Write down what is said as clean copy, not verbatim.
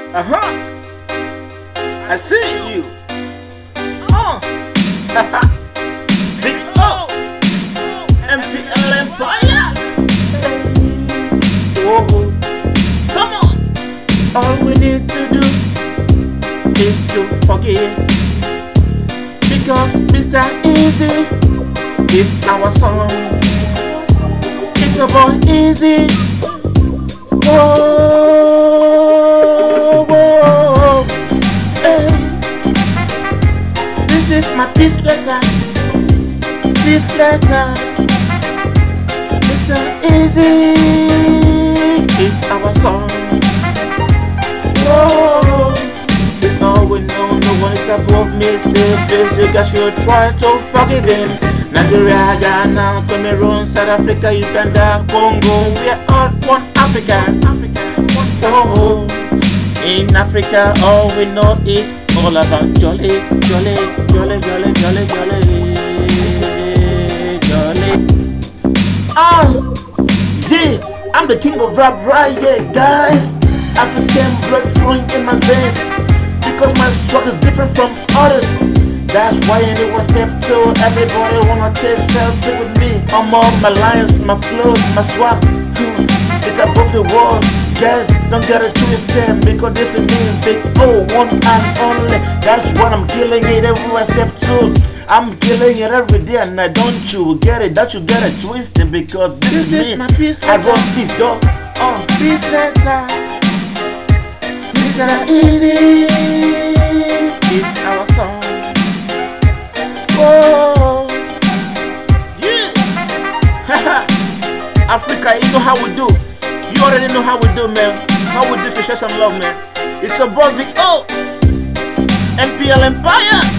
I see you. Big O, MPL Empire. Whoa. Come on. All we need to do is to forgive, because Mr. Easy is our song. It's about easy. Whoa, whoa, hey. This is my peace letter. Peace letter. Mr. Easy is our song. Whoa, we know no one is above Mr. Basic. I should try to forgive him. Nigeria, Ghana, Cameroon, South Africa, Uganda, Congo, we are all one Africa. Oh, in Africa, all we know is all about jolly, jolly, jolly, jolly, jolly, jolly, jolly. Yeah, I'm the king of rap right here, guys. African blood flowing in my veins, because my swag is different from others. That's why anyone step to, everybody wanna take selfie with me. I'm on my lines, my flows, my swag, it's above the world. Guys, don't get it twisted, because this is me, Big O, one and only. That's what I'm killing it everywhere I step to. I'm killing it every day, and don't you get it, don't you get it twisted, because this is me. My peace I run this door. Peace letter. Mr. Easy It's our song. Whoa. Yeah. Africa, you know how we do. You already know how we do, man. How we do to share some love, man. It's above it. MPL Empire.